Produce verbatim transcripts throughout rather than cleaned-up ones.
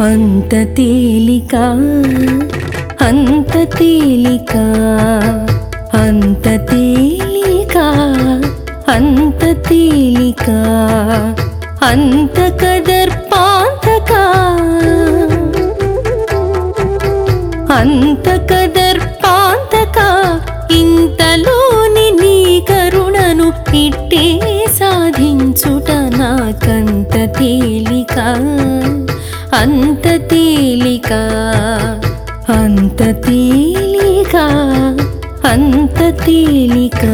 అంత తేలిక అంత తేలిక అంత తేలిక అంత తేలిక అంత కదర్పాంతక అంత కదర్పాంతక ఇంతలోని నీ కరుణను ఇట్టే సాధించుట నాకంత తేలిక అంత తేలిక అంత తేలిక అంత తేలిక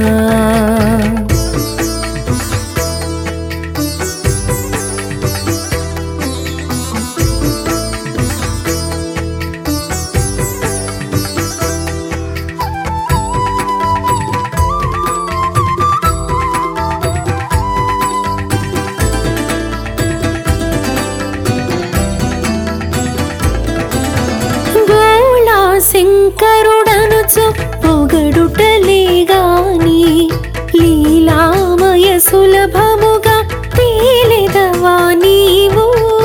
శంకరుడనుచు పొగడుటలే గాని లీలామయ సులభముగా తేలెదవా నీవు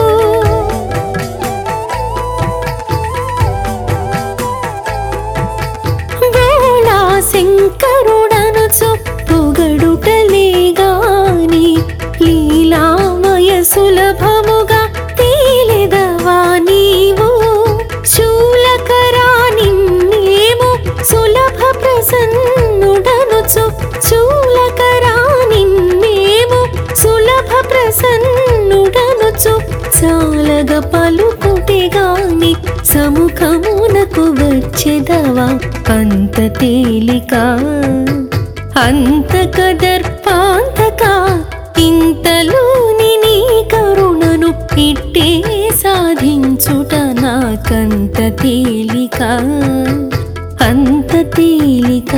బోళా శంకరుడనుచు పొగడుటలే గాని లీలామయ సులభముగా తేలెదవా నీవు సులభ ప్రసన్నుడనుచు చూలకరా నిన్నేము సులభ ప్రసన్నుడనుచు చాలగ పలుకుటే గాని సముఖమునకు వచ్చెదవా అంత తేలిక అంత కదర్పాంతక ఇంతలోని నీ కరుణను ఇట్టే సాధించుట నాకంత తేలిక అంత తేలిక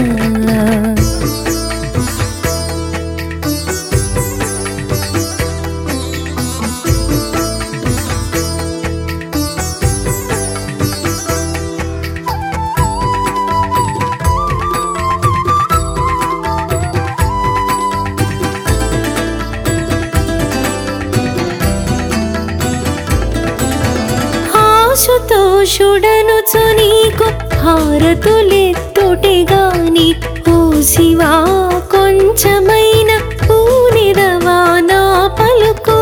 ఆశుతోషుడనుచు నీకు హారతులెత్తుటే గాని ఓ శివా కొంచెమైన పూనిదవా నా పలుకు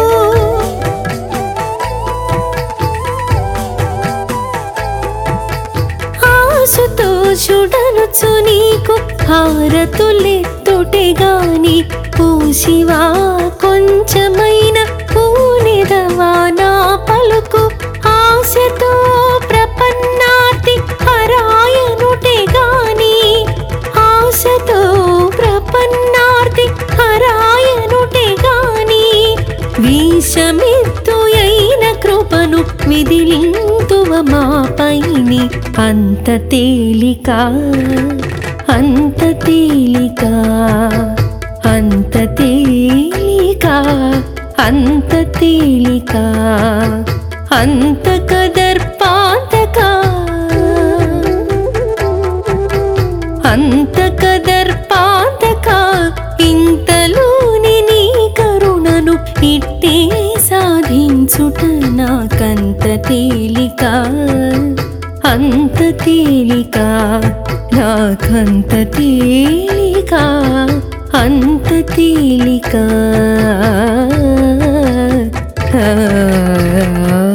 ఆశుతోషుడనుచు నీకు హారతులెత్తుటే గాని ఓ శివా కొంచెమైన పూనిదవా నా పలుకు ఆశతో ప్రపన్నాతి హరాయనుటే గాని ఆశతో ప్రపన్నార్తి హరాయనుటే గాని విషమెత్తు అయిన కృపను విదిలింతువ మాపైని అంత తేలిక అంత తేలిక అంత తేలిక అంత తేలిక అంత కదర్పాంతక అంత కదర్పాంతక ఇంతలోని నీ కరుణను ఇట్టే సాధించుట నాకంత తేలిక అంత తేలిక నాకంత తేలిక అంత తేలిక ఆ